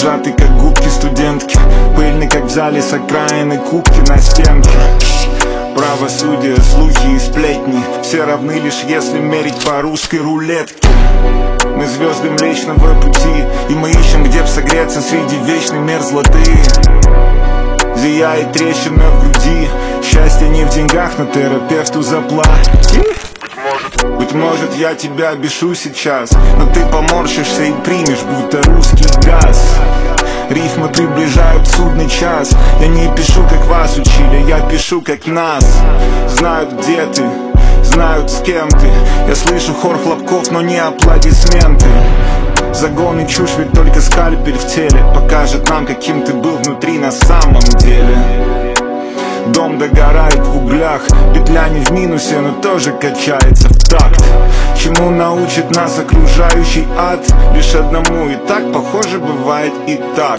сжаты, как губки студентки, пыльный, как в зале с окраины, кубки на стенке. Правосудие, слухи и сплетни, все равны лишь если мерить по русской рулетке. Мы звезды Млечного Пути, и мы ищем, где б согреться среди вечной мерзлоты. Зияет трещина в груди, счастье не в деньгах, но терапевту заплати. Быть может, я тебя бешу сейчас, но ты поморщишься и примешь, будто русский газ. Рифмы приближают судный час. Я не пишу, как вас учили, я пишу, как нас. Знают, где ты, знают, с кем ты. Я слышу хор хлопков, но не аплодисменты. Загон и чушь, ведь только скальпель в теле покажет нам, каким ты был внутри на самом деле. Дом догорает в углях, петля не в минусе, но тоже качается в такт. Чему научит нас окружающий ад? Лишь одному, и так, похоже, бывает и так.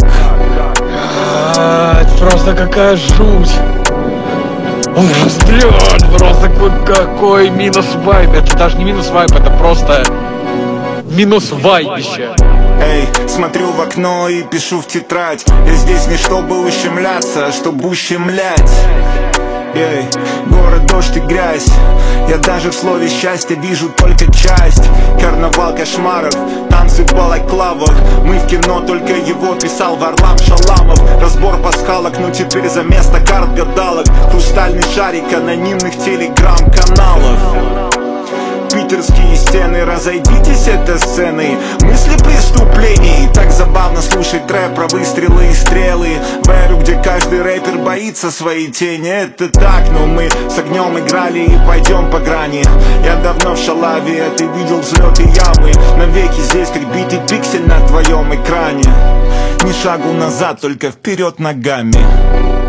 Это просто какая жуть. Блядь, просто какой минус вайб. Это даже не минус вайб, это просто минус вайбище. Эй, смотрю в окно и пишу в тетрадь. Я здесь не чтобы ущемляться, а чтобы ущемлять. Эй, город, дождь и грязь. Я даже в слове счастья вижу только часть. Карнавал кошмаров, танцы в балаклавах. Мы в кино, только его писал Варлам Шаламов. Разбор пасхалок, ну теперь за место карт гадалок. Хрустальный шарик анонимных телеграм-каналов. Питерские стены, разойдитесь этой сцены. Мысли преступлений. Так забавно слушать трэп про выстрелы и стрелы. В эру, где каждый рэпер боится своей тени. Это так, но мы с огнем играли и пойдем по грани. Я давно в шалаве, а ты видел взлеты ямы. Навеки здесь, как битый пиксель на твоем экране. Ни шагу назад, только вперед ногами.